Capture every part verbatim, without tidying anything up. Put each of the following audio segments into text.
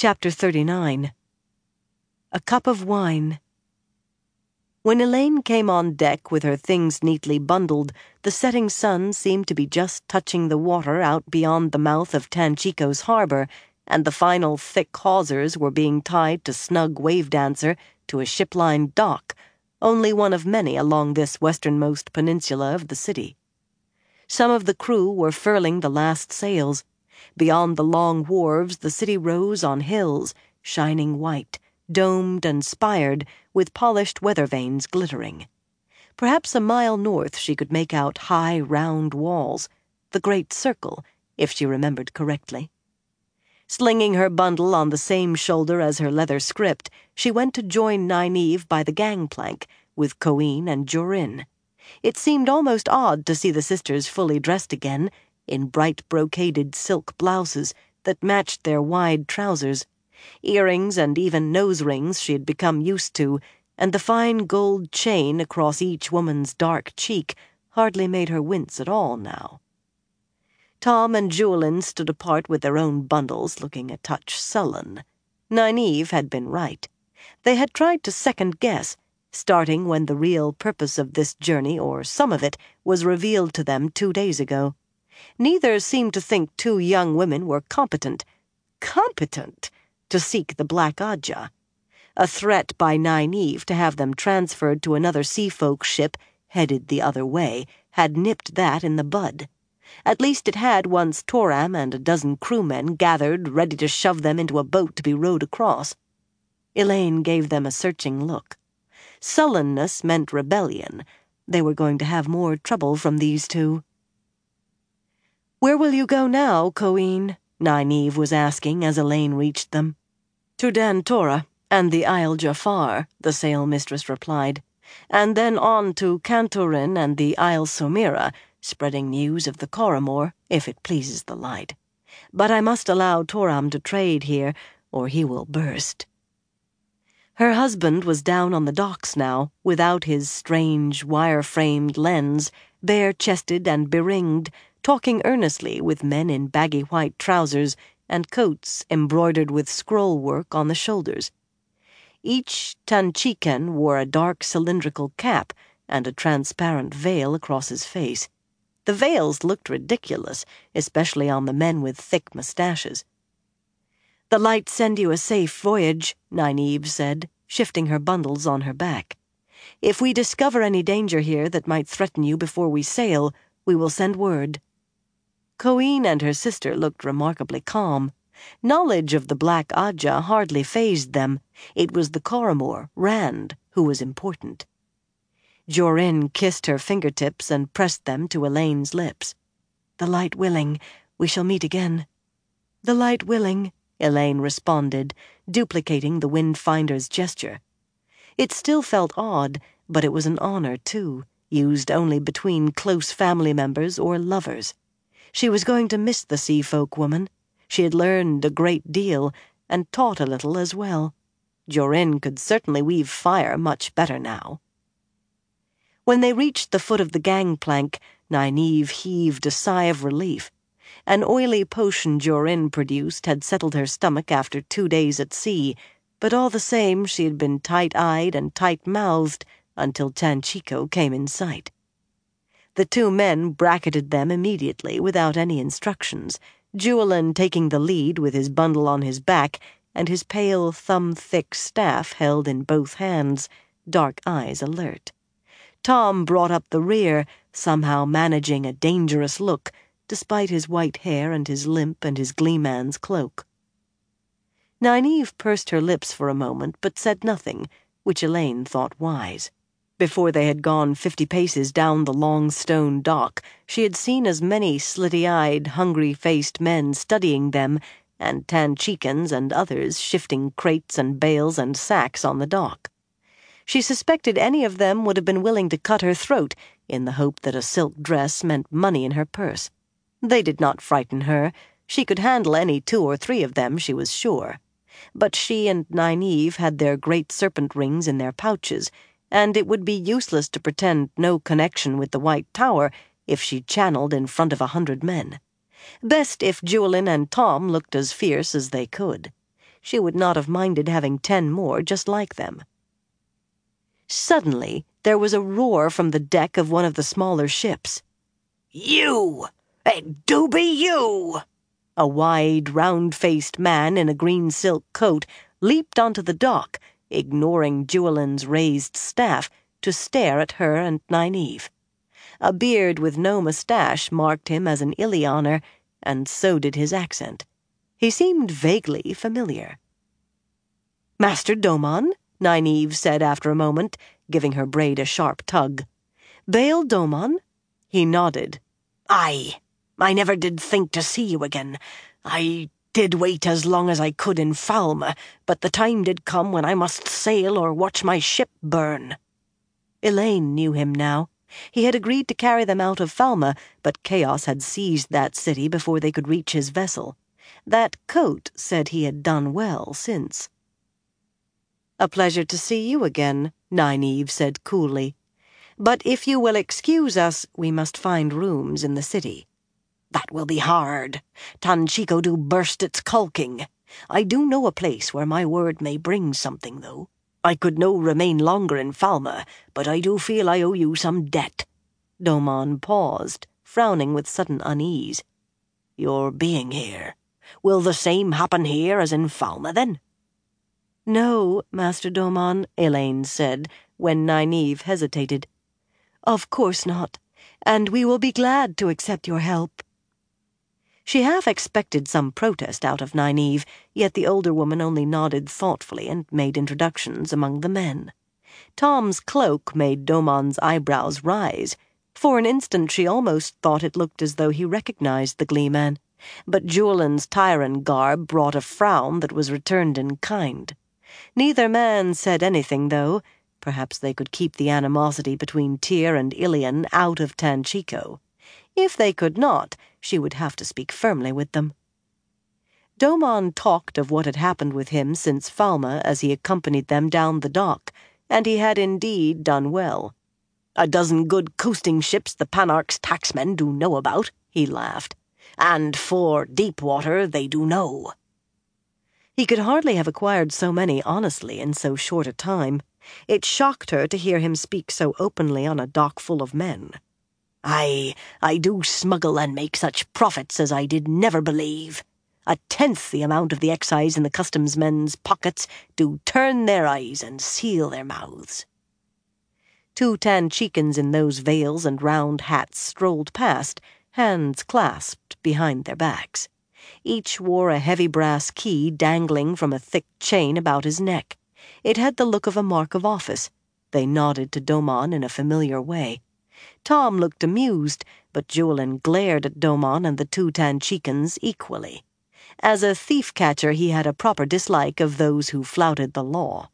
Chapter thirty-nine. A Cup of Wine. When Elaine came on deck with her things neatly bundled, the setting sun seemed to be just touching the water out beyond the mouth of Tanchico's harbor, and the final thick hawsers were being tied to snug wave dancer to a ship-lined dock, only one of many along this westernmost peninsula of the city. Some of the crew were furling the last sails. Beyond the long wharves the city rose on hills, shining white, domed and spired, with polished weather vanes glittering. Perhaps a mile north she could make out high, round walls, the Great Circle, if she remembered correctly. Slinging her bundle on the same shoulder as her leather script, she went to join Nynaeve by the gangplank, with Coeen and Jorin. It seemed almost odd to see the sisters fully dressed again, in bright brocaded silk blouses that matched their wide trousers, earrings and even nose rings she had become used to, and the fine gold chain across each woman's dark cheek hardly made her wince at all now. Tom and Julian stood apart with their own bundles, looking a touch sullen. Nynaeve had been right. They had tried to second-guess, starting when the real purpose of this journey, or some of it, was revealed to them two days ago. Neither seemed to think two young women were competent. Competent! To seek the Black Ajah. A threat by Nynaeve to have them transferred to another seafolk ship, headed the other way, had nipped that in the bud. At least it had once Toram and a dozen crewmen gathered, ready to shove them into a boat to be rowed across. Elaine gave them a searching look. Sullenness meant rebellion. They were going to have more trouble from these two. "Where will you go now, Coeen?" Nynaeve was asking as Elaine reached them. "To Dan Torah and the Isle Jafar," the sailmistress replied, "and then on to Cantorin and the Isle Somira, spreading news of the Coromor, if it pleases the light. But I must allow Toram to trade here, or he will burst." Her husband was down on the docks now, without his strange, wire-framed lens, bare-chested and beringed, talking earnestly with men in baggy white trousers and coats embroidered with scroll-work on the shoulders. Each Tanchican wore a dark cylindrical cap and a transparent veil across his face. The veils looked ridiculous, especially on the men with thick mustaches. "The light send you a safe voyage," Nynaeve said, shifting her bundles on her back. "If we discover any danger here that might threaten you before we sail, we will send word." Coeen and her sister looked remarkably calm. Knowledge of the Black Ajah hardly fazed them. It was the Coromor, Rand, who was important. Jorin kissed her fingertips and pressed them to Elaine's lips. "The light willing, we shall meet again." "The light willing," Elaine responded, duplicating the Windfinder's gesture. It still felt odd, but it was an honor, too, used only between close family members or lovers. She was going to miss the seafolk woman. She had learned a great deal, and taught a little as well. Jorin could certainly weave fire much better now. When they reached the foot of the gangplank, Nynaeve heaved a sigh of relief. An oily potion Jorin produced had settled her stomach after two days at sea, but all the same she had been tight-eyed and tight-mouthed until Tanchico came in sight. The two men bracketed them immediately without any instructions, Julian taking the lead with his bundle on his back and his pale, thumb-thick staff held in both hands, dark eyes alert. Tom brought up the rear, somehow managing a dangerous look, despite his white hair and his limp and his gleeman's cloak. Nynaeve pursed her lips for a moment, but said nothing, which Elaine thought wise. Before they had gone fifty paces down the long stone dock, she had seen as many slitty-eyed, hungry-faced men studying them, and Tanchicans and others shifting crates and bales and sacks on the dock. She suspected any of them would have been willing to cut her throat in the hope that a silk dress meant money in her purse. They did not frighten her. She could handle any two or three of them, she was sure. But she and Nynaeve had their great serpent rings in their pouches, and it would be useless to pretend no connection with the White Tower if she channeled in front of a hundred men. Best if Julian and Tom looked as fierce as they could. She would not have minded having ten more just like them. Suddenly, there was a roar from the deck of one of the smaller ships. "You! It do be you!" A wide, round-faced man in a green silk coat leaped onto the dock, ignoring Llewellyn's raised staff, to stare at her and Nynaeve. A beard with no moustache marked him as an Illianer, and so did his accent. He seemed vaguely familiar. "Master Domon?" Nynaeve said after a moment, giving her braid a sharp tug. "Bail Domon?" He nodded. "Aye. I never did think to see you again. I did wait as long as I could in Falme, but the time did come when I must sail or watch my ship burn." Elaine knew him now. He had agreed to carry them out of Falme, but chaos had seized that city before they could reach his vessel. That coat said he had done well since. "A pleasure to see you again," Nynaeve said coolly. "But if you will excuse us, we must find rooms in the city." "That will be hard. Tanchico do burst its caulking. I do know a place where my word may bring something, though. I could no remain longer in Falme, but I do feel I owe you some debt." Domon paused, frowning with sudden unease. "Your being here. Will the same happen here as in Falme, then?" "No, Master Domon," Elaine said, when Nynaeve hesitated. "Of course not, and we will be glad to accept your help." She half expected some protest out of Nynaeve, yet the older woman only nodded thoughtfully and made introductions among the men. Tom's cloak made Domon's eyebrows rise. For an instant she almost thought it looked as though he recognized the Gleeman, but Llewellyn's Tyrant garb brought a frown that was returned in kind. Neither man said anything, though. Perhaps they could keep the animosity between Tyr and Ilian out of Tanchico. If they could not, she would have to speak firmly with them. Domon talked of what had happened with him since Falme as he accompanied them down the dock, and he had indeed done well. "A dozen good coasting ships the Panarch's tacksmen do know about," he laughed. "And four deep water they do know." He could hardly have acquired so many honestly in so short a time. It shocked her to hear him speak so openly on a dock full of men. "Aye, I do smuggle and make such profits as I did never believe. A tenth the amount of the excise in the customs men's pockets do turn their eyes and seal their mouths." Two Tanchicans in those veils and round hats strolled past, hands clasped behind their backs. Each wore a heavy brass key dangling from a thick chain about his neck. It had the look of a mark of office. They nodded to Domon in a familiar way. Tom looked amused, but Llewellyn glared at Domon and the two Tanchicans equally. As a thief-catcher he had a proper dislike of those who flouted the law.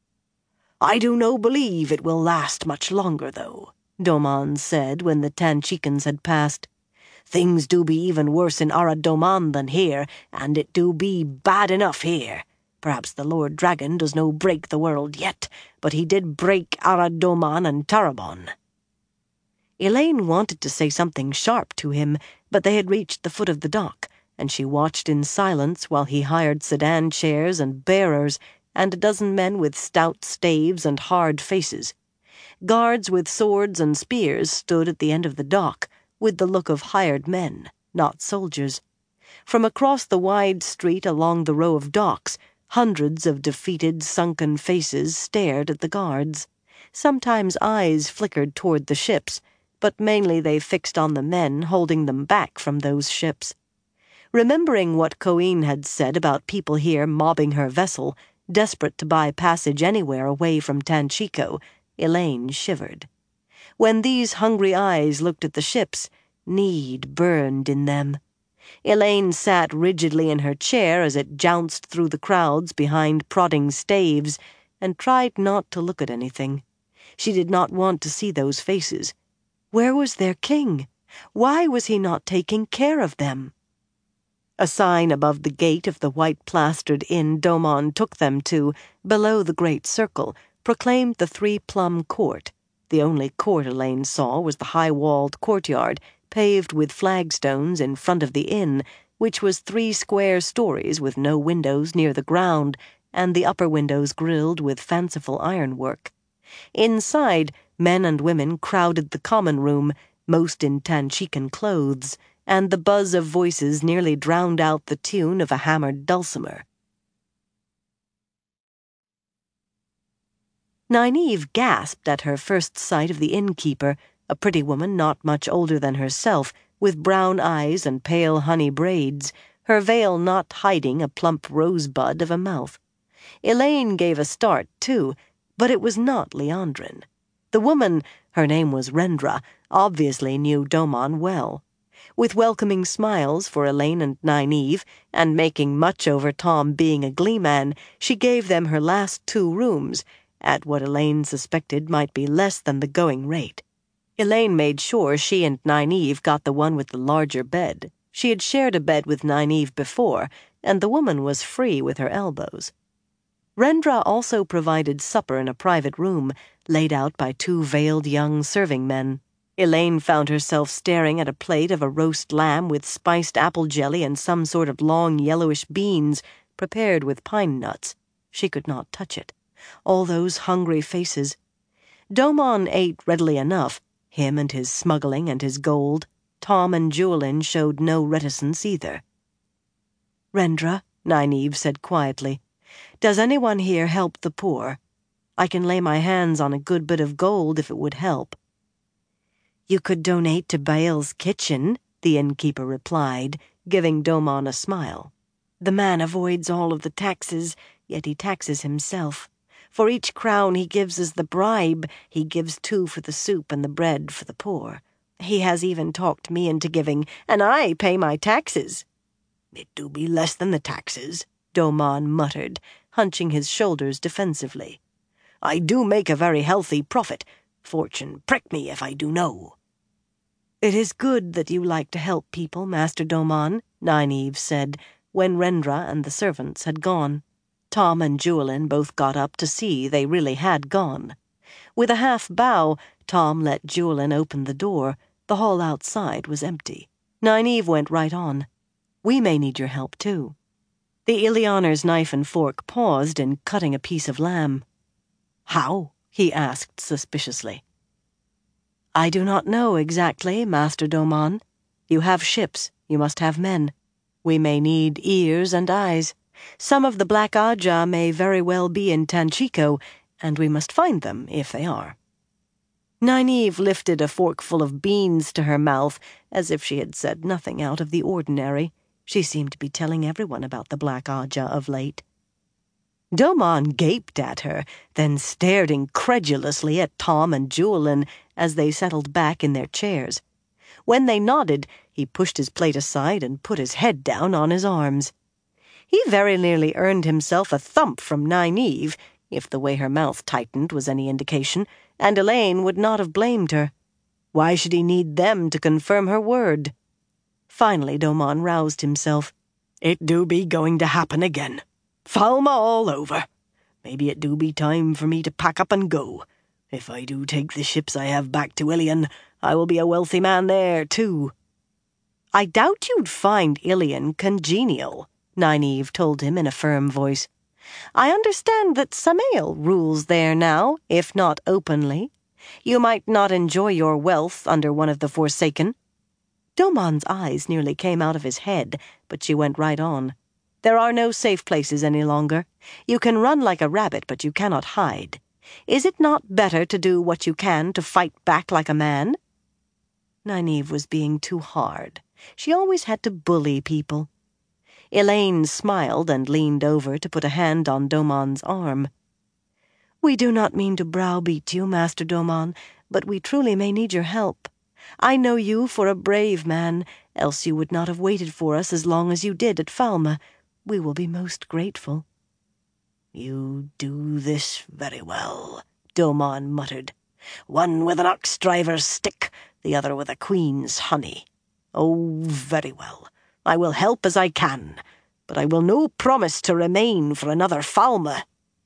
"I do no believe it will last much longer, though," Domon said when the Tanchicans had passed. "Things do be even worse in Arad Doman than here, and it do be bad enough here. Perhaps the Lord Dragon does no break the world yet, but he did break Arad Doman and Tarabon." Elaine wanted to say something sharp to him, but they had reached the foot of the dock, and she watched in silence while he hired sedan chairs and bearers, and a dozen men with stout staves and hard faces. Guards with swords and spears stood at the end of the dock, with the look of hired men, not soldiers. From across the wide street along the row of docks, hundreds of defeated, sunken faces stared at the guards. Sometimes eyes flickered toward the ships, but mainly they fixed on the men holding them back from those ships. Remembering what Coin had said about people here mobbing her vessel, desperate to buy passage anywhere away from Tanchico, Elaine shivered. When these hungry eyes looked at the ships, need burned in them. Elaine sat rigidly in her chair as it jounced through the crowds behind prodding staves, and tried not to look at anything. She did not want to see those faces. Where was their king? Why was he not taking care of them? A sign above the gate of the white-plastered inn Domon took them to, below the great circle, proclaimed the three-plum court. The only court Elaine saw was the high-walled courtyard, paved with flagstones in front of the inn, which was three square stories with no windows near the ground, and the upper windows grilled with fanciful ironwork. Inside, men and women crowded the common room, most in Tanchican clothes, and the buzz of voices nearly drowned out the tune of a hammered dulcimer. Nynaeve gasped at her first sight of the innkeeper, a pretty woman not much older than herself, with brown eyes and pale honey braids, her veil not hiding a plump rosebud of a mouth. Elaine gave a start, too, but it was not Liandrin. The woman, her name was Rendra, obviously knew Domon well. With welcoming smiles for Elaine and Nynaeve, and making much over Tom being a gleeman, she gave them her last two rooms, at what Elaine suspected might be less than the going rate. Elaine made sure she and Nynaeve got the one with the larger bed. She had shared a bed with Nynaeve before, and the woman was free with her elbows. Rendra also provided supper in a private room, laid out by two veiled young serving men. Elaine found herself staring at a plate of a roast lamb with spiced apple jelly and some sort of long yellowish beans, prepared with pine nuts. She could not touch it. All those hungry faces. Domon ate readily enough, him and his smuggling and his gold. Tom and Julian showed no reticence either. "Rendra," Nynaeve said quietly, "does anyone here help the poor? I can lay my hands on a good bit of gold if it would help." "You could donate to Baal's kitchen," the innkeeper replied, giving Domon a smile. "The man avoids all of the taxes, yet he taxes himself. For each crown he gives as the bribe, he gives two for the soup and the bread for the poor. He has even talked me into giving, and I pay my taxes." "It do be less than the taxes," Domon muttered, hunching his shoulders defensively. "I do make a very healthy profit. Fortune prick me if I do know." "It is good that you like to help people, Master Domon," Nynaeve said, when Rendra and the servants had gone. Tom and Julian both got up to see they really had gone. With a half-bow, Tom let Julian open the door. The hall outside was empty. Nynaeve went right on. "We may need your help, too." The Illianer's knife and fork paused in cutting a piece of lamb. "How?" he asked suspiciously. "I do not know exactly, Master Domon. You have ships, you must have men. We may need ears and eyes. Some of the Black Ajah may very well be in Tanchico, and we must find them if they are." Nynaeve lifted a forkful of beans to her mouth, as if she had said nothing out of the ordinary. She seemed to be telling everyone about the Black Ajah of late. Domon gaped at her, then stared incredulously at Tom and Julian as they settled back in their chairs. When they nodded, he pushed his plate aside and put his head down on his arms. He very nearly earned himself a thump from Nynaeve, if the way her mouth tightened was any indication, and Elaine would not have blamed her. Why should he need them to confirm her word? Finally Domon roused himself. "It do be going to happen again. Falma all over. Maybe it do be time for me to pack up and go. If I do take the ships I have back to Ilion, I will be a wealthy man there, too." "I doubt you'd find Ilion congenial," Nynaeve told him in a firm voice. "I understand that Samael rules there now, if not openly. You might not enjoy your wealth under one of the Forsaken." Domon's eyes nearly came out of his head, but she went right on. "There are no safe places any longer. You can run like a rabbit, but you cannot hide. Is it not better to do what you can to fight back like a man?" Nynaeve was being too hard. She always had to bully people. Elaine smiled and leaned over to put a hand on Domon's arm. "We do not mean to browbeat you, Master Domon, but we truly may need your help. I know you for a brave man, else you would not have waited for us as long as you did at Falma. We will be most grateful." "You do this very well," Domon muttered. "One with an ox-driver's stick, the other with a queen's honey. Oh, very well. I will help as I can, but I will no promise to remain for another Falma."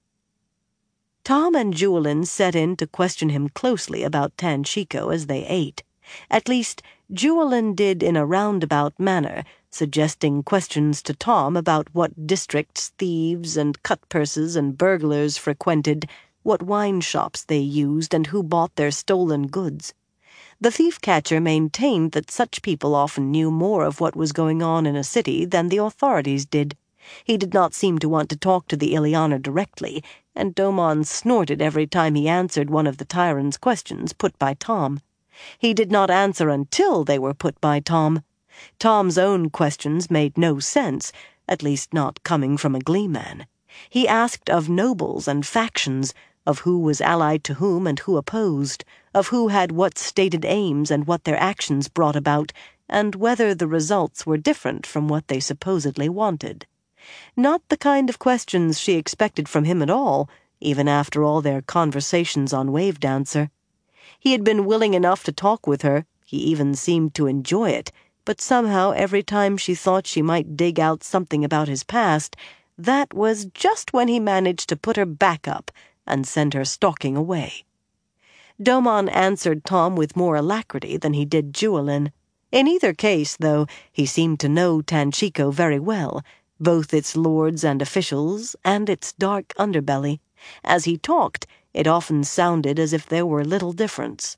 Tom and Julian set in to question him closely about Tanchico as they ate. At least, Julian did in a roundabout manner, suggesting questions to Tom about what districts thieves and cut-purses and burglars frequented, what wine shops they used, and who bought their stolen goods. The thief-catcher maintained that such people often knew more of what was going on in a city than the authorities did. He did not seem to want to talk to the Ileana directly, and Domon snorted every time he answered one of the tyrant's questions put by Tom. He did not answer until they were put by Tom. Tom's own questions made no sense, at least not coming from a gleeman. He asked of nobles and factions, of who was allied to whom and who opposed, of who had what stated aims and what their actions brought about, and whether the results were different from what they supposedly wanted. Not the kind of questions she expected from him at all, even after all their conversations on Wavedancer. He had been willing enough to talk with her, he even seemed to enjoy it, but somehow every time she thought she might dig out something about his past, that was just when he managed to put her back up and send her stalking away. Domon answered Tom with more alacrity than he did Juilin. In either case, though, he seemed to know Tanchico very well, both its lords and officials, and its dark underbelly. As he talked, it often sounded as if there were little difference.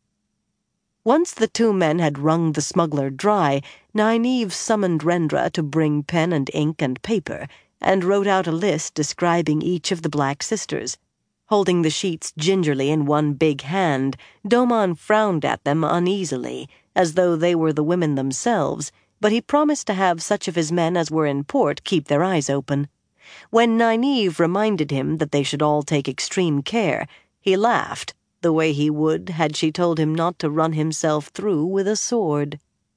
Once the two men had wrung the smuggler dry, Nynaeve summoned Rendra to bring pen and ink and paper, and wrote out a list describing each of the Black Sisters. Holding the sheets gingerly in one big hand, Domon frowned at them uneasily, as though they were the women themselves, but he promised to have such of his men as were in port keep their eyes open. When Nynaeve reminded him that they should all take extreme care, he laughed, the way he would had she told him not to run himself through with a sword.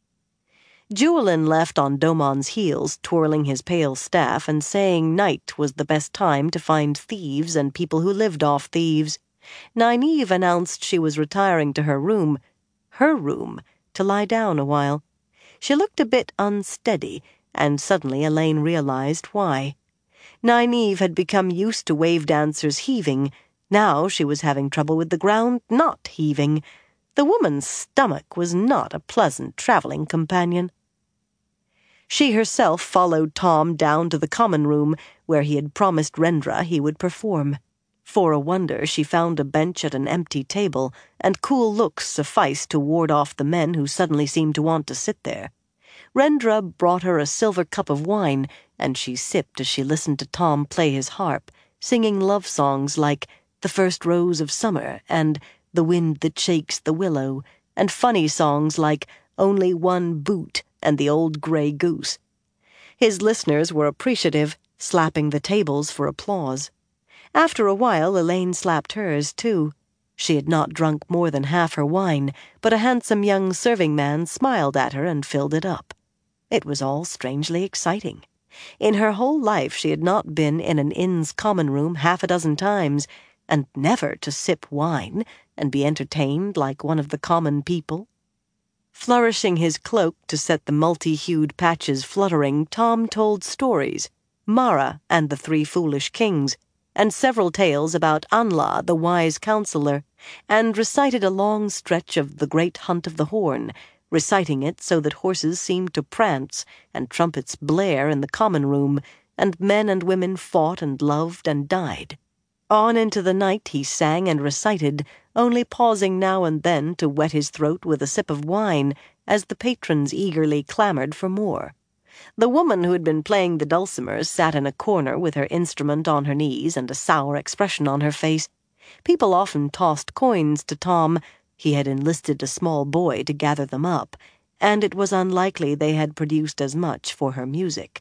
Juilin left on Domon's heels, twirling his pale staff and saying night was the best time to find thieves and people who lived off thieves. Nynaeve announced she was retiring to her room, her room, to lie down a while. She looked a bit unsteady, and suddenly Elaine realized why. Nynaeve had become used to Wavedancer's heaving. Now she was having trouble with the ground not heaving. The woman's stomach was not a pleasant traveling companion. She herself followed Tom down to the common room, where he had promised Rendra he would perform. For a wonder, she found a bench at an empty table, and cool looks sufficed to ward off the men who suddenly seemed to want to sit there. Rendra brought her a silver cup of wine, and she sipped as she listened to Tom play his harp, singing love songs like The First Rose of Summer and The Wind That Shakes the Willow, and funny songs like Only One Boot and The Old Grey Goose. His listeners were appreciative, slapping the tables for applause. After a while, Elaine slapped hers, too. She had not drunk more than half her wine, but a handsome young serving man smiled at her and filled it up. It was all strangely exciting. In her whole life she had not been in an inn's common room half a dozen times, and never to sip wine and be entertained like one of the common people. Flourishing his cloak to set the multi-hued patches fluttering, Tom told stories, Mara and the Three Foolish Kings, and several tales about Anla, the wise counselor, and recited a long stretch of the Great Hunt of the Horn, reciting it so that horses seemed to prance and trumpets blare in the common room, and men and women fought and loved and died. On into the night he sang and recited, only pausing now and then to wet his throat with a sip of wine, as the patrons eagerly clamored for more. The woman who had been playing the dulcimer sat in a corner with her instrument on her knees and a sour expression on her face. People often tossed coins to Tom. He had enlisted a small boy to gather them up, and it was unlikely they had produced as much for her music.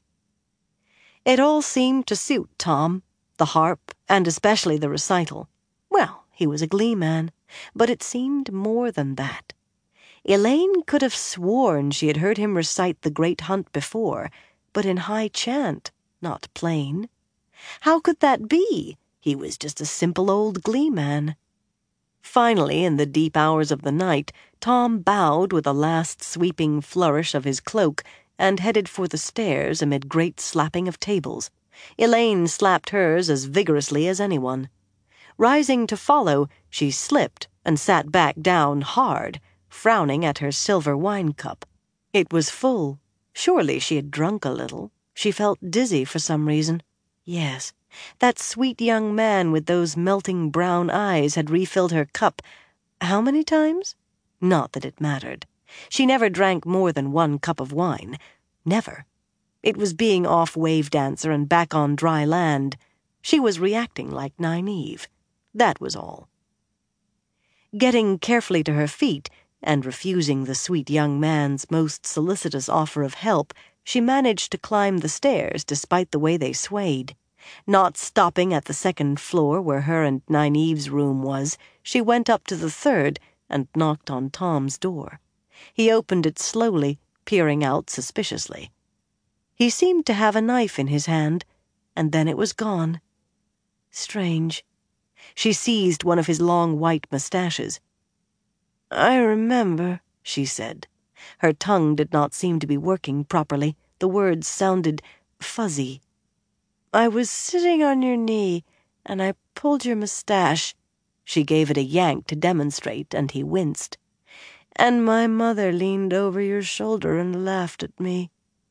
It all seemed to suit Tom, the harp, and especially the recital. Well, he was a glee man, but it seemed more than that. Elaine could have sworn she had heard him recite the Great Hunt before, but in high chant, not plain. How could that be? He was just a simple old glee man. Finally, in the deep hours of the night, Tom bowed with a last sweeping flourish of his cloak and headed for the stairs amid great slapping of tables. Elaine slapped hers as vigorously as anyone. Rising to follow, she slipped and sat back down hard, frowning at her silver wine cup. It was full. Surely she had drunk a little. She felt dizzy for some reason. Yes, that sweet young man with those melting brown eyes had refilled her cup. How many times? Not that it mattered. She never drank more than one cup of wine. Never. It was being off Wave Dancer and back on dry land. She was reacting like Nynaeve. That was all. Getting carefully to her feet, and refusing the sweet young man's most solicitous offer of help, she managed to climb the stairs despite the way they swayed. Not stopping at the second floor where her and Nynaeve's room was, she went up to the third and knocked on Tom's door. He opened it slowly, peering out suspiciously. He seemed to have a knife in his hand, and then it was gone. Strange. She seized one of his long white mustaches. "I remember," she said. Her tongue did not seem to be working properly. The words sounded fuzzy. "I was sitting on your knee, and I pulled your mustache." She gave it a yank to demonstrate, and he winced. "And my mother leaned over your shoulder and laughed at me."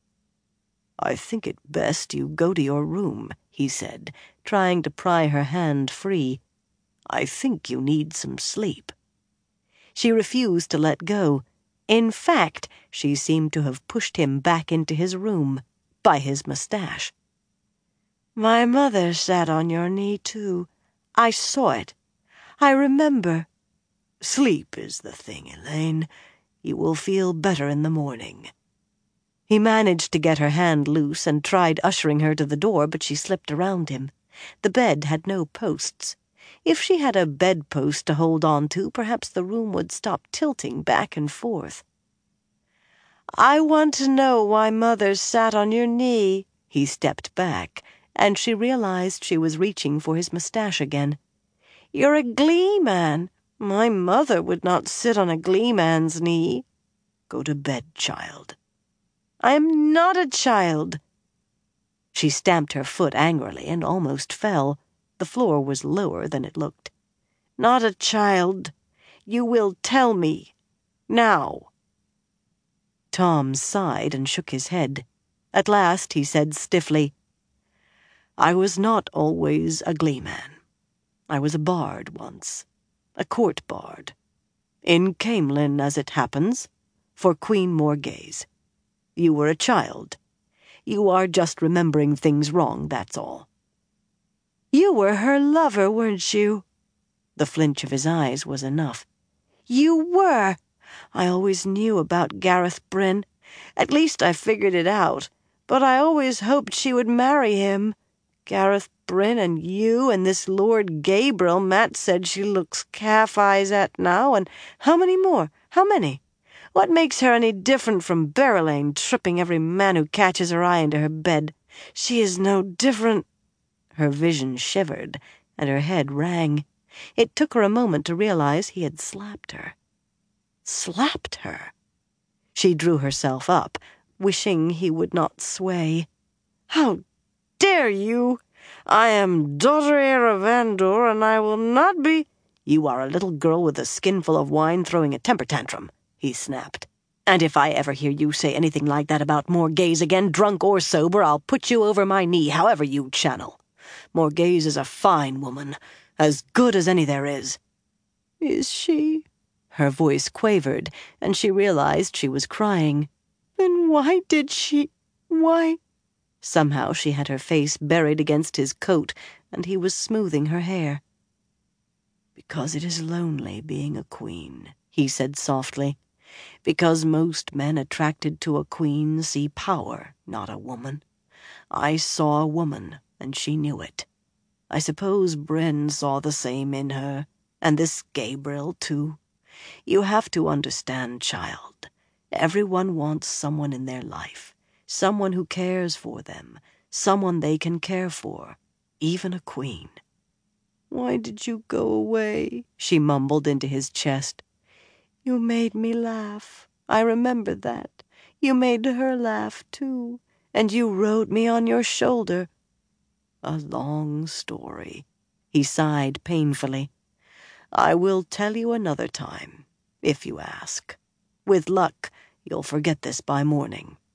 "I think it best you go to your room," he said, trying to pry her hand free. "I think you need some sleep." She refused to let go. In fact, she seemed to have pushed him back into his room, by his mustache. "My mother sat on your knee, too. I saw it. I remember. Sleep is the thing, Elaine. You will feel better in the morning." He managed to get her hand loose and tried ushering her to the door, but she slipped around him. The bed had no posts. If she had a bedpost to hold on to, perhaps the room would stop tilting back and forth. "I want to know why Mother sat on your knee." He stepped back, and she realized she was reaching for his mustache again. "You're a gleeman. My mother would not sit on a gleeman's knee." "Go to bed, child." "I am not a child." She stamped her foot angrily and almost fell. The floor was lower than it looked. "Not a child. You will tell me. Now." Tom sighed and shook his head. At last he said stiffly, "I was not always a gleeman. I was a bard once. A court bard. In Camelin, as it happens, for Queen Morghese. You were a child. You are just remembering things wrong, that's all." "You were her lover, weren't you?" The flinch of his eyes was enough. "You were! I always knew about Gareth Bryn. At least I figured it out. But I always hoped she would marry him. Gareth Bryn and you and this Lord Gabriel Matt said she looks calf-eyes at now, and how many more? How many? What makes her any different from Berylane, tripping every man who catches her eye into her bed? She is no different." Her vision shivered, and her head rang. It took her a moment to realize he had slapped her. Slapped her? She drew herself up, wishing he would not sway. "How dare you? I am daughter heir of Andor, and I will not be—" "You are a little girl with a skinful of wine throwing a temper tantrum," he snapped. "And if I ever hear you say anything like that about Morghese again, drunk or sober, I'll put you over my knee, however you channel. Morghese is a fine woman, as good as any there is." "Is she?" Her voice quavered, and she realized she was crying. "Then why did she... why—" Somehow she had her face buried against his coat, and he was smoothing her hair. "Because it is lonely being a queen," he said softly. "Because most men attracted to a queen see power, not a woman. I saw a woman, and she knew it. I suppose Bryn saw the same in her, and this Gabriel, too. You have to understand, child. Everyone wants someone in their life, someone who cares for them, someone they can care for, even a queen." "Why did you go away?" she mumbled into his chest. "You made me laugh. I remember that. You made her laugh, too, and you rode me on your shoulder." "A long story," he sighed painfully. "I will tell you another time, if you ask. With luck, you'll forget this by morning.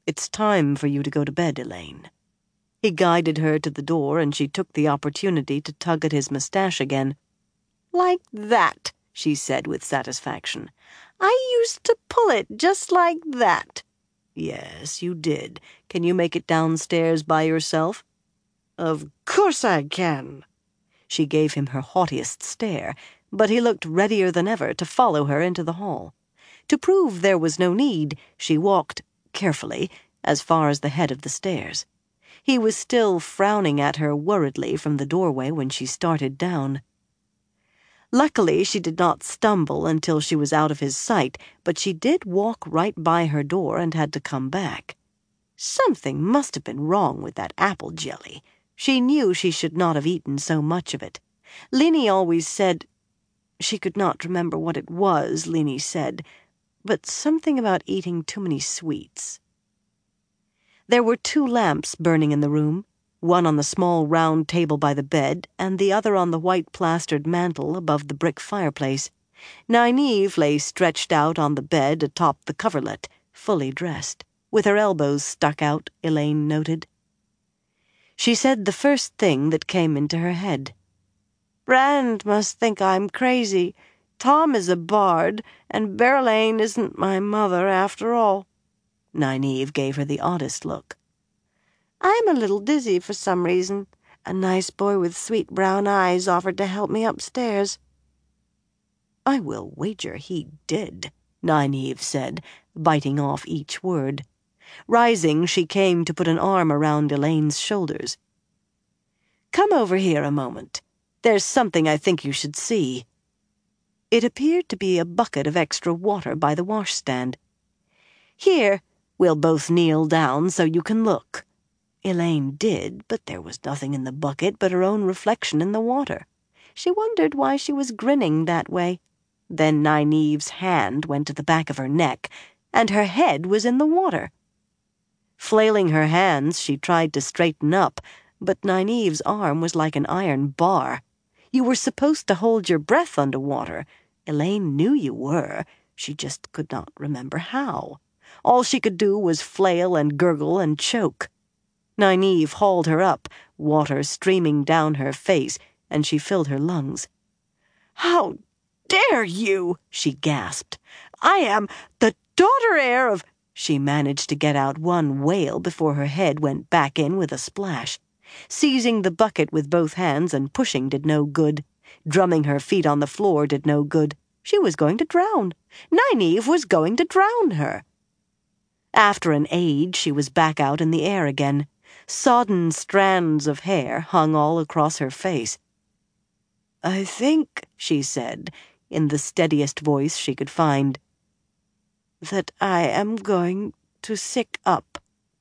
It's time for you to go to bed, Elaine. He guided her to the door, and she took the opportunity to tug at his mustache again. Like that, she said with satisfaction. I used to pull it just like that. Yes, you did. Can you make it downstairs by yourself? Of course I can. She gave him her haughtiest stare, but he looked readier than ever to follow her into the hall. To prove there was no need, she walked, carefully, as far as the head of the stairs. He was still frowning at her worriedly from the doorway when she started down. Luckily, she did not stumble until she was out of his sight, but she did walk right by her door and had to come back. Something must have been wrong with that apple jelly. She knew she should not have eaten so much of it. Linny always said— She could not remember what it was Linny said, but something about eating too many sweets. There were two lamps burning in the room, one on the small round table by the bed, and the other on the white-plastered mantel above the brick fireplace. Nynaeve lay stretched out on the bed atop the coverlet, fully dressed, with her elbows stuck out, Elaine noted. She said the first thing that came into her head. Brand must think I'm crazy. Tom is a bard, and Berelain isn't my mother after all. Nynaeve gave her the oddest look. I'm a little dizzy for some reason. A nice boy with sweet brown eyes offered to help me upstairs. I will wager he did, Nynaeve said, biting off each word. Rising, she came to put an arm around Elaine's shoulders. Come over here a moment. There's something I think you should see. It appeared to be a bucket of extra water by the washstand. Here, we'll both kneel down so you can look. Elaine did, but there was nothing in the bucket but her own reflection in the water. She wondered why she was grinning that way. Then Nynaeve's hand went to the back of her neck, and her head was in the water. Flailing her hands, she tried to straighten up, but Nynaeve's arm was like an iron bar. You were supposed to hold your breath underwater. Elaine knew you were. She just could not remember how. All she could do was flail and gurgle and choke. Nynaeve hauled her up, water streaming down her face, and she filled her lungs. "How dare you?" she gasped. "I am the daughter heir of—" She managed to get out one wail before her head went back in with a splash. Seizing the bucket with both hands and pushing did no good. Drumming her feet on the floor did no good. She was going to drown. Nynaeve was going to drown her. After an age, she was back out in the air again. Sodden strands of hair hung all across her face. "I think," she said, in the steadiest voice she could find, "that I am going to sick up."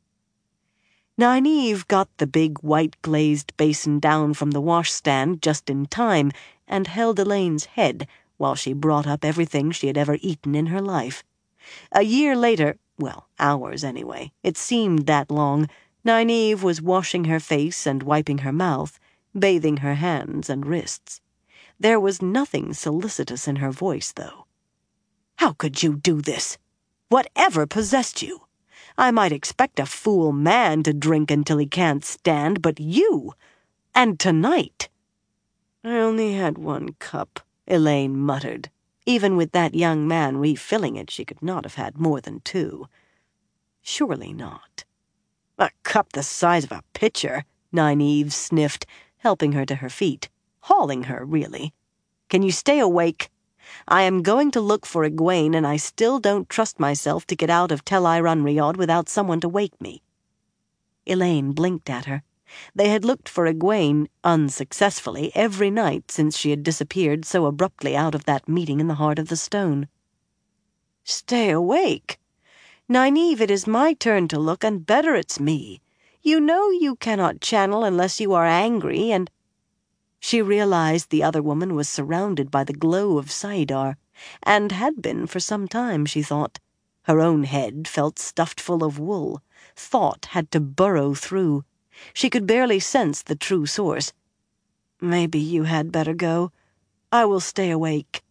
Nynaeve got the big white-glazed basin down from the washstand just in time and held Elaine's head while she brought up everything she had ever eaten in her life. A year later, well, hours anyway, it seemed that long, Nynaeve was washing her face and wiping her mouth, bathing her hands and wrists. There was nothing solicitous in her voice, though. "How could you do this? Whatever possessed you? I might expect a fool man to drink until he can't stand, but you! And tonight!" "I only had one cup," Elaine muttered. Even with that young man refilling it, she could not have had more than two. Surely not. "A cup the size of a pitcher," Nynaeve sniffed, helping her to her feet. Hauling her, really. "Can you stay awake? I am going to look for Egwene, and I still don't trust myself to get out of Tel Eironriad without someone to wake me." Elaine blinked at her. They had looked for Egwene, unsuccessfully, every night since she had disappeared so abruptly out of that meeting in the heart of the stone. "Stay awake? Nynaeve, it is my turn to look, and better it's me. You know you cannot channel unless you are angry, and—" She realized the other woman was surrounded by the glow of saidar, and had been for some time, she thought. Her own head felt stuffed full of wool. Thought had to burrow through. She could barely sense the true source. "Maybe you had better go. I will stay awake."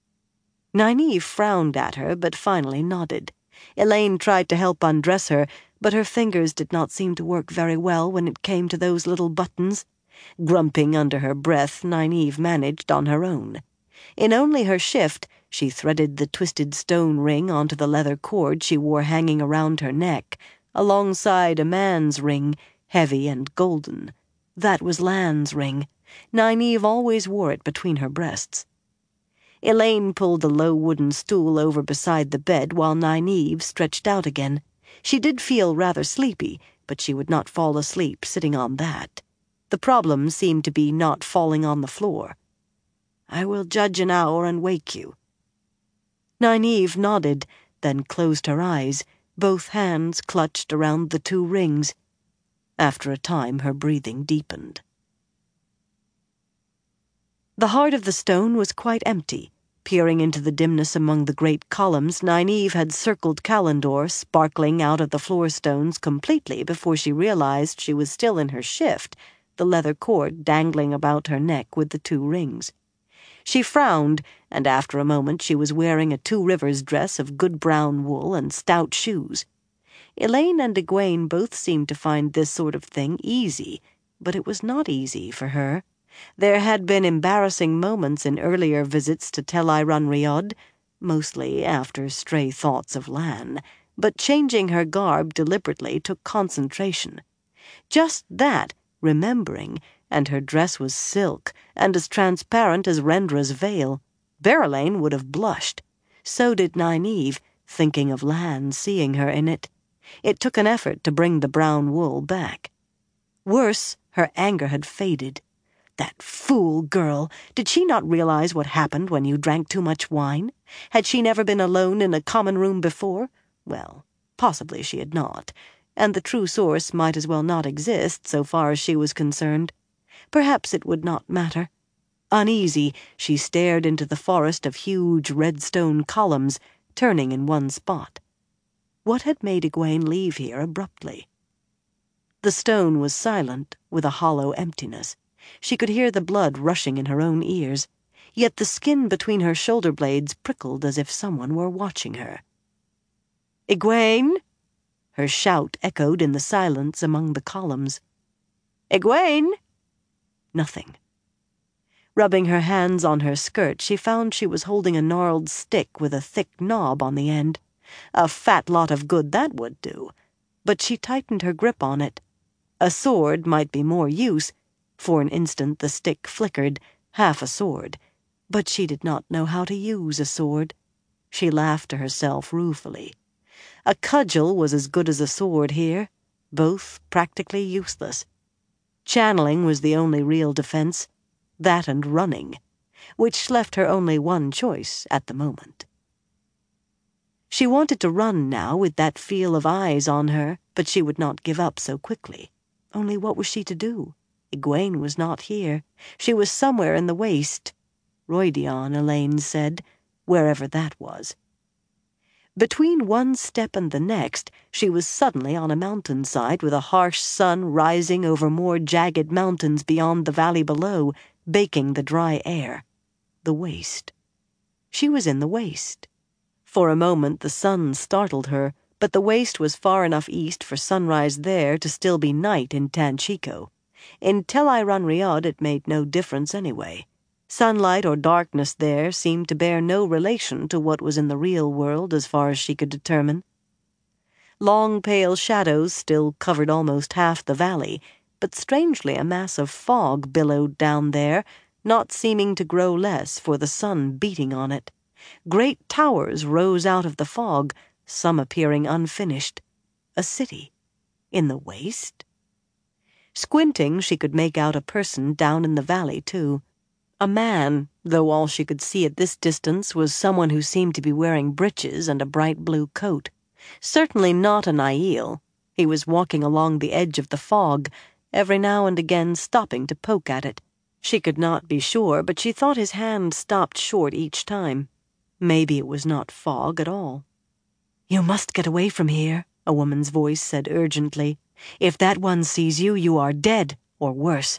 Nynaeve frowned at her, but finally nodded. Elaine tried to help undress her, but her fingers did not seem to work very well when it came to those little buttons. Grumping under her breath, Nynaeve managed on her own. In only her shift, she threaded the twisted stone ring onto the leather cord she wore hanging around her neck, alongside a man's ring, heavy and golden. That was Lan's ring. Nynaeve always wore it between her breasts. Elaine pulled the low wooden stool over beside the bed while Nynaeve stretched out again. She did feel rather sleepy, but she would not fall asleep sitting on that. The problem seemed to be not falling on the floor. "I will judge an hour and wake you." Nynaeve nodded, then closed her eyes, both hands clutched around the two rings. After a time, her breathing deepened. The heart of the stone was quite empty. Peering into the dimness among the great columns, Nynaeve had circled Callandor, sparkling out of the floor stones completely before she realized she was still in her shift, the leather cord dangling about her neck with the two rings. She frowned, and after a moment she was wearing a Two Rivers dress of good brown wool and stout shoes. Elaine and Egwene both seemed to find this sort of thing easy, but it was not easy for her. There had been embarrassing moments in earlier visits to Tel Rhyd, mostly after stray thoughts of Lan, but changing her garb deliberately took concentration. Just that, remembering, and her dress was silk, and as transparent as Rendra's veil. Berelain would have blushed. So did Nynaeve, thinking of Lan seeing her in it. It took an effort to bring the brown wool back. Worse, her anger had faded. That fool girl! Did she not realize what happened when you drank too much wine? Had she never been alone in a common room before? Well, possibly she had not, and the true source might as well not exist so far as she was concerned. Perhaps it would not matter. Uneasy, she stared into the forest of huge red stone columns, turning in one spot. What had made Egwene leave here abruptly? The stone was silent, with a hollow emptiness. She could hear the blood rushing in her own ears, yet the skin between her shoulder blades prickled as if someone were watching her. "Egwene!" Her shout echoed in the silence among the columns. "Egwene!" Nothing. Rubbing her hands on her skirt, she found she was holding a gnarled stick with a thick knob on the end. A fat lot of good that would do. But she tightened her grip on it. A sword might be more use. For an instant the stick flickered, half a sword. But she did not know how to use a sword. She laughed to herself ruefully. A cudgel was as good as a sword here, both practically useless. Channeling was the only real defense, that and running, which left her only one choice at the moment. She wanted to run now with that feel of eyes on her, but she would not give up so quickly. Only what was she to do? Egwene was not here. She was somewhere in the waste. Rhuidean, Elaine said, wherever that was. Between one step and the next, she was suddenly on a mountainside with a harsh sun rising over more jagged mountains beyond the valley below, baking the dry air. The waste. She was in the waste. For a moment the sun startled her, but the waste was far enough east for sunrise there to still be night in Tanchico. In Tel'aran'rhiod it made no difference anyway. Sunlight or darkness there seemed to bear no relation to what was in the real world as far as she could determine. Long pale shadows still covered almost half the valley, but strangely a mass of fog billowed down there, not seeming to grow less for the sun beating on it. Great towers rose out of the fog, some appearing unfinished. A city. In the waste? Squinting, she could make out a person down in the valley, too. A man, though all she could see at this distance was someone who seemed to be wearing breeches and a bright blue coat. Certainly not a Aiel. He was walking along the edge of the fog, every now and again stopping to poke at it. She could not be sure, but she thought his hand stopped short each time. Maybe it was not fog at all. "You must get away from here," a woman's voice said urgently. "If that one sees you, you are dead, or worse."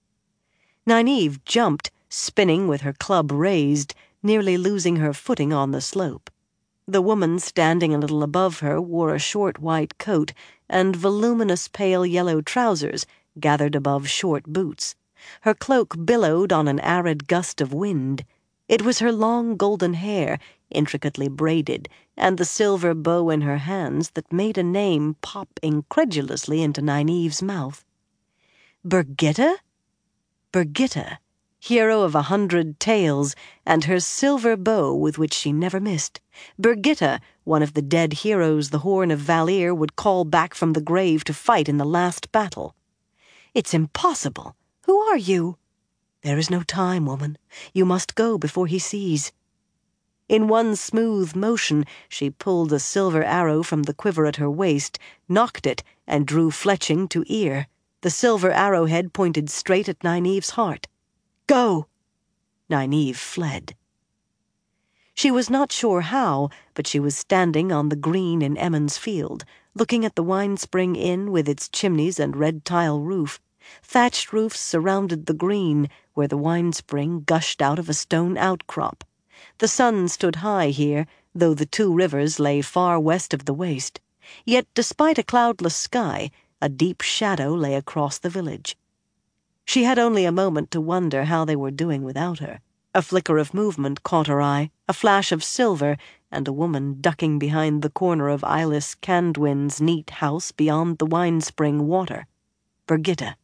Nynaeve jumped, spinning with her club raised, nearly losing her footing on the slope. The woman standing a little above her wore a short white coat and voluminous pale yellow trousers gathered above short boots. Her cloak billowed on an arid gust of wind. It was her long golden hair, intricately braided, and the silver bow in her hands that made a name pop incredulously into Nynaeve's mouth. Birgitta? Birgitta, hero of a hundred tales, and her silver bow with which she never missed. Birgitta, one of the dead heroes the Horn of Valere would call back from the grave to fight in the last battle. It's impossible. Who are you? There is no time, woman. You must go before he sees. In one smooth motion, she pulled a silver arrow from the quiver at her waist, nocked it, and drew fletching to ear. The silver arrowhead pointed straight at Nynaeve's heart. Go! Nynaeve fled. She was not sure how, but she was standing on the green in Emond's Field, looking at the Winespring Inn with its chimneys and red tile roof. Thatched roofs surrounded the green, where the Winespring gushed out of a stone outcrop. The sun stood high here, though the two rivers lay far west of the waste. Yet, despite a cloudless sky, a deep shadow lay across the village. She had only a moment to wonder how they were doing without her. A flicker of movement caught her eye, a flash of silver, and a woman ducking behind the corner of Eylis Candwin's neat house beyond the Winespring water. Birgitta.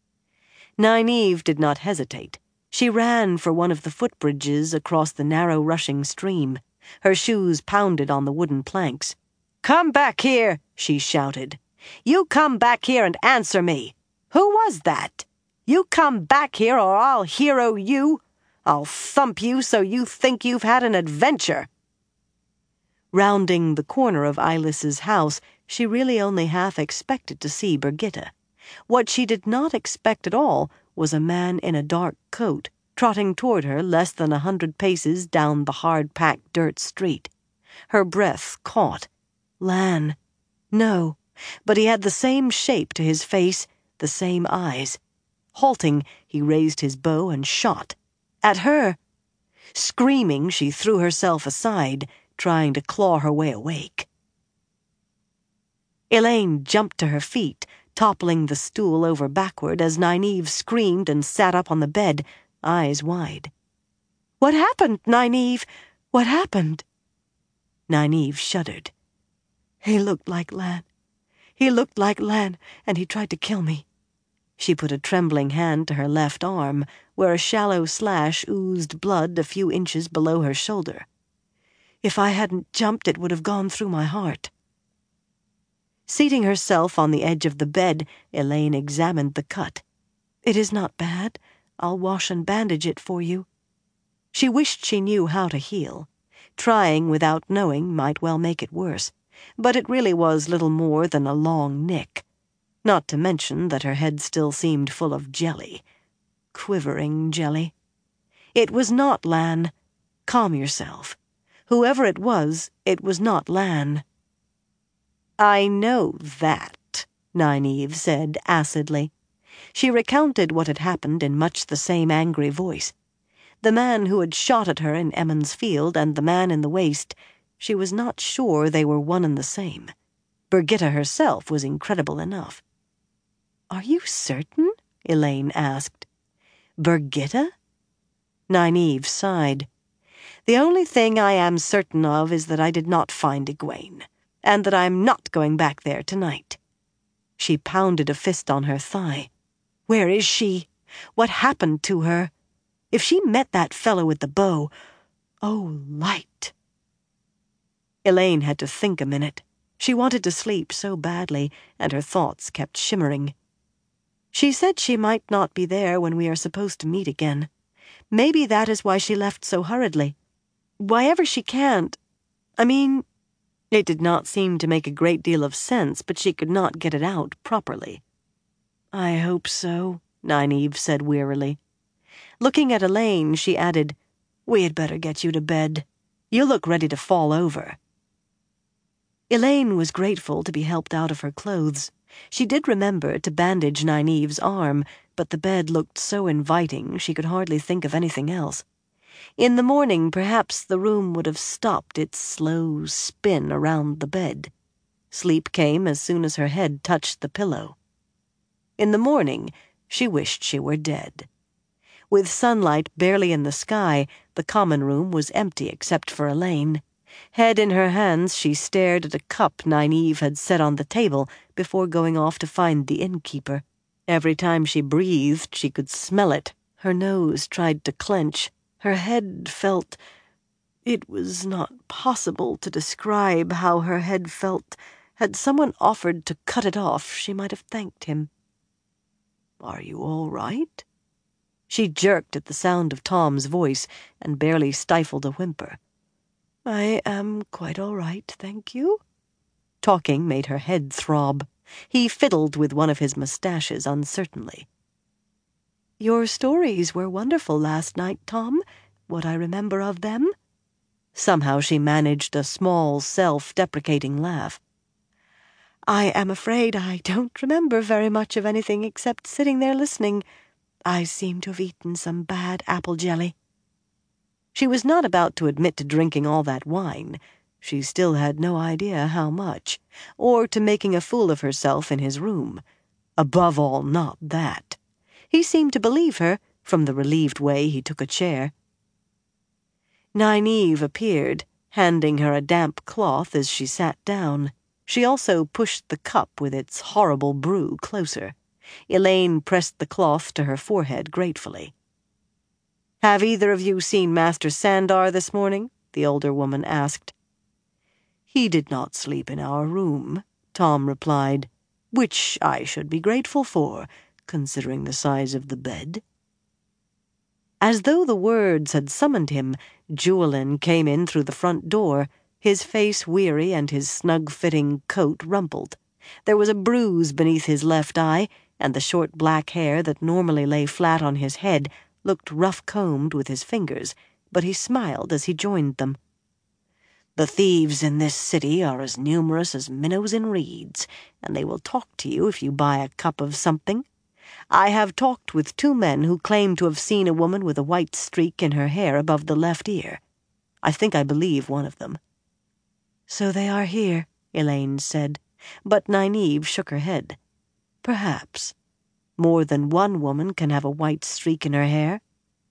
Nynaeve did not hesitate. She ran for one of the footbridges across the narrow rushing stream. Her shoes pounded on the wooden planks. "Come back here," she shouted. "You come back here and answer me. Who was that? You come back here or I'll hero you. I'll thump you so you think you've had an adventure." Rounding the corner of Eylis's house, she really only half expected to see Birgitta. What she did not expect at all was a man in a dark coat, trotting toward her less than a hundred paces down the hard-packed dirt street. Her breath caught. Lan. No, but he had the same shape to his face, the same eyes. Halting, he raised his bow and shot. At her. Screaming, she threw herself aside, trying to claw her way awake. Elaine jumped to her feet, toppling the stool over backward as Nynaeve screamed and sat up on the bed, eyes wide. "What happened, Nynaeve? What happened?" Nynaeve shuddered. "He looked like Lan. He looked like Lan, and he tried to kill me." She put a trembling hand to her left arm, where a shallow slash oozed blood a few inches below her shoulder. "If I hadn't jumped, it would have gone through my heart." Seating herself on the edge of the bed, Elaine examined the cut. "It is not bad. I'll wash and bandage it for you." She wished she knew how to heal. Trying without knowing might well make it worse, but it really was little more than a long nick. Not to mention that her head still seemed full of jelly. Quivering jelly. It was not Lan. Calm yourself. Whoever it was, it was not Lan. "I know that," Nynaeve said acidly. She recounted what had happened in much the same angry voice. The man who had shot at her in Emond's Field and the man in the waste, she was not sure they were one and the same. Birgitta herself was incredible enough. "Are you certain?" Elaine asked. "Birgitta?" Nynaeve sighed. "The only thing I am certain of is that I did not find Egwene, and that I am not going back there tonight." She pounded a fist on her thigh. "Where is she? What happened to her? If she met that fellow with the bow, oh, light." Elaine had to think a minute. She wanted to sleep so badly, and her thoughts kept shimmering. "She said she might not be there when we are supposed to meet again. Maybe that is why she left so hurriedly. Why ever she can't... I mean..." It did not seem to make a great deal of sense, but she could not get it out properly. "I hope so," Nynaeve said wearily. Looking at Elaine, she added, "We had better get you to bed. You look ready to fall over." Elaine was grateful to be helped out of her clothes. She did remember to bandage Nynaeve's arm, but the bed looked so inviting she could hardly think of anything else. In the morning, perhaps the room would have stopped its slow spin around the bed. Sleep came as soon as her head touched the pillow. In the morning, she wished she were dead. With sunlight barely in the sky, the common room was empty except for Elaine. Head in her hands, she stared at a cup Nynaeve had set on the table before going off to find the innkeeper. Every time she breathed, she could smell it. Her nose tried to clench. Her head felt... It was not possible to describe how her head felt. Had someone offered to cut it off, she might have thanked him. "Are you all right?" She jerked at the sound of Tom's voice and barely stifled a whimper. "I am quite all right, thank you." Talking made her head throb. He fiddled with one of his mustaches uncertainly. "Your stories were wonderful last night, Tom, what I remember of them." Somehow she managed a small, self-deprecating laugh. "I am afraid I don't remember very much of anything except sitting there listening. I seem to have eaten some bad apple jelly." She was not about to admit to drinking all that wine. She still had no idea how much, or to making a fool of herself in his room. Above all, not that. He seemed to believe her, from the relieved way he took a chair. Nynaeve appeared, handing her a damp cloth as she sat down. She also pushed the cup with its horrible brew closer. Elaine pressed the cloth to her forehead gratefully. "Have either of you seen Master Sandar this morning?" the older woman asked. "He did not sleep in our room," Tom replied, "which I should be grateful for, considering the size of the bed." As though the words had summoned him, Julian came in through the front door, his face weary and his snug-fitting coat rumpled. There was a bruise beneath his left eye, and the short black hair that normally lay flat on his head looked rough-combed with his fingers, but he smiled as he joined them. "The thieves in this city are as numerous as minnows in reeds, and they will talk to you if you buy a cup of something. I have talked with two men who claim to have seen a woman with a white streak in her hair above the left ear. I think I believe one of them." "So they are here," Elaine said, but Nynaeve shook her head. "Perhaps. More than one woman can have a white streak in her hair."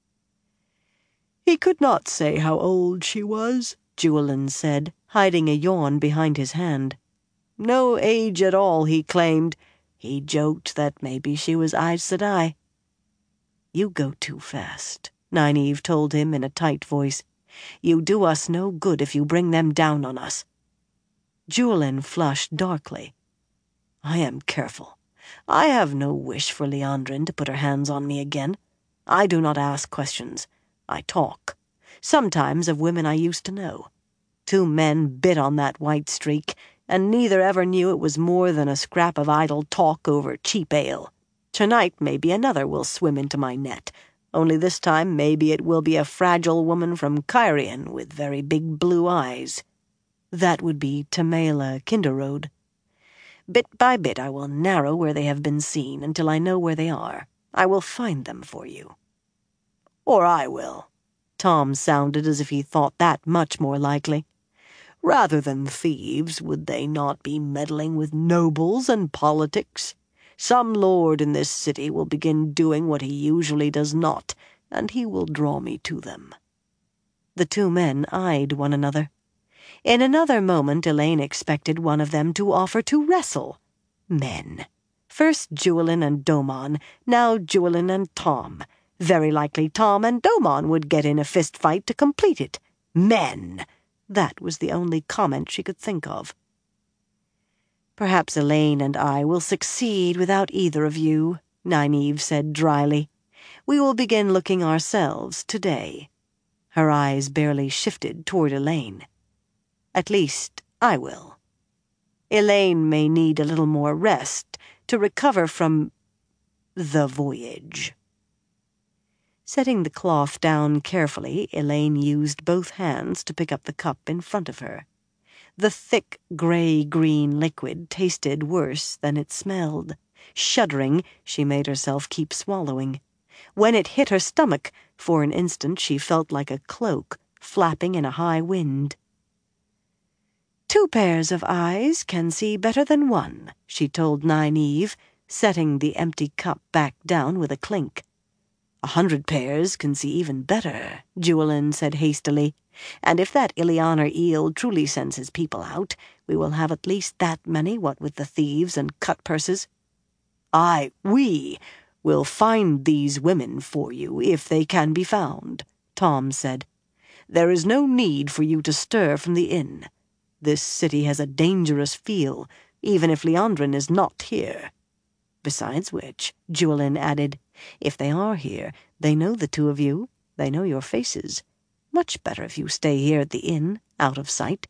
"He could not say how old she was," Julian said, hiding a yawn behind his hand. "No age at all, he claimed. He joked that maybe she was Aes Sedai." "You go too fast," Nynaeve told him in a tight voice. "You do us no good if you bring them down on us." Julian flushed darkly. "I am careful. I have no wish for Liandrin to put her hands on me again. I do not ask questions. I talk. Sometimes of women I used to know. Two men bit on that white streak, and neither ever knew it was more than a scrap of idle talk over cheap ale. Tonight maybe another will swim into my net, only this time maybe it will be a fragile woman from Cairhien with very big blue eyes. That would be Tamela Kinderode. Bit by bit I will narrow where they have been seen until I know where they are. I will find them for you." "Or I will." Tom sounded as if he thought that much more likely. "Rather than thieves, would they not be meddling with nobles and politics? Some lord in this city will begin doing what he usually does not, and he will draw me to them." The two men eyed one another. In another moment Elaine expected one of them to offer to wrestle. Men. First Julian and Domon, now Julian and Tom. Very likely Tom and Domon would get in a fist fight to complete it. Men! That was the only comment she could think of. "Perhaps Elaine and I will succeed without either of you," Nynaeve said dryly. "We will begin looking ourselves today." Her eyes barely shifted toward Elaine. "At least, I will. Elaine may need a little more rest to recover from the voyage." Setting the cloth down carefully, Elaine used both hands to pick up the cup in front of her. The thick, gray-green liquid tasted worse than it smelled. Shuddering, she made herself keep swallowing. When it hit her stomach, for an instant she felt like a cloak flapping in a high wind. "Two pairs of eyes can see better than one," she told Nynaeve, setting the empty cup back down with a clink. "A hundred pairs can see even better," Juilin said hastily, "and if that Ilianer eel truly sends his people out, we will have at least that many, what with the thieves and cut-purses." "Aye, we will find these women for you, if they can be found," Tom said. "There is no need for you to stir from the inn. This city has a dangerous feel, even if Liandrin is not here. Besides which," Juilin added, "if they are here, they know the two of you, they know your faces. Much better if you stay here at the inn, out of sight."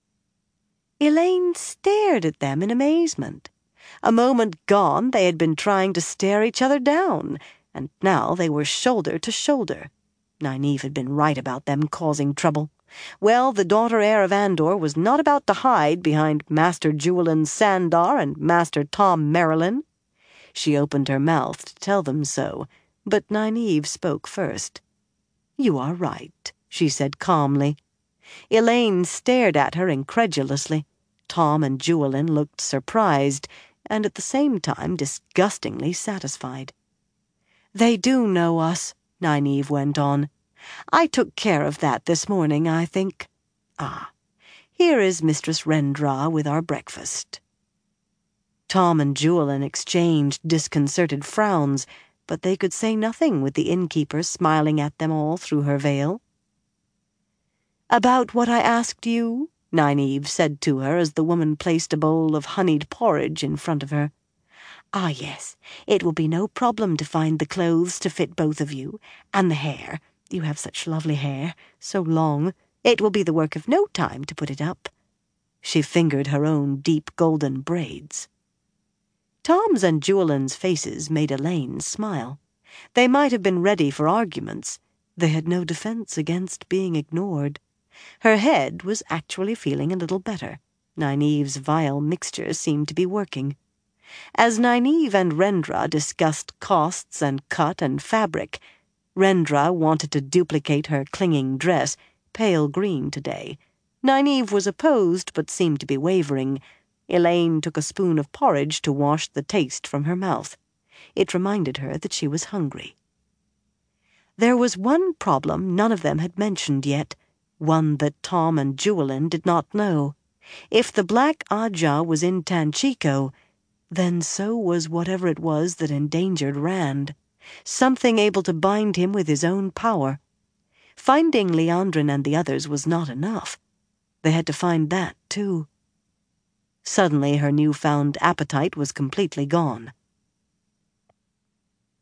Elaine stared at them in amazement. A moment gone, they had been trying to stare each other down, and now they were shoulder to shoulder. Nynaeve had been right about them causing trouble. Well, the daughter heir of Andor was not about to hide behind Master Juilin Sandar and Master Tom Merrilin. She opened her mouth to tell them so, but Nynaeve spoke first. "You are right," she said calmly. Elaine stared at her incredulously. Tom and Juilin looked surprised, and at the same time disgustingly satisfied. "They do know us," Nynaeve went on. "I took care of that this morning, I think. Ah, here is Mistress Rendra with our breakfast." Tom and Juilin exchanged disconcerted frowns, but they could say nothing with the innkeeper smiling at them all through her veil. "About what I asked you?" Nynaeve said to her as the woman placed a bowl of honeyed porridge in front of her. "Ah, yes, it will be no problem to find the clothes to fit both of you, and the hair. You have such lovely hair, so long. It will be the work of no time to put it up." She fingered her own deep golden braids. Tom's and Juilin's faces made Elaine smile. They might have been ready for arguments. They had no defense against being ignored. Her head was actually feeling a little better. Nynaeve's vile mixture seemed to be working. As Nynaeve and Rendra discussed costs and cut and fabric, Rendra wanted to duplicate her clinging dress, pale green today. Nynaeve was opposed, but seemed to be wavering. Elaine took a spoon of porridge to wash the taste from her mouth. It reminded her that she was hungry. There was one problem none of them had mentioned yet, one that Tom and Juilin did not know. If the Black Ajah was in Tanchico, then so was whatever it was that endangered Rand, something able to bind him with his own power. Finding Liandrin and the others was not enough. They had to find that, too. Suddenly her newfound appetite was completely gone.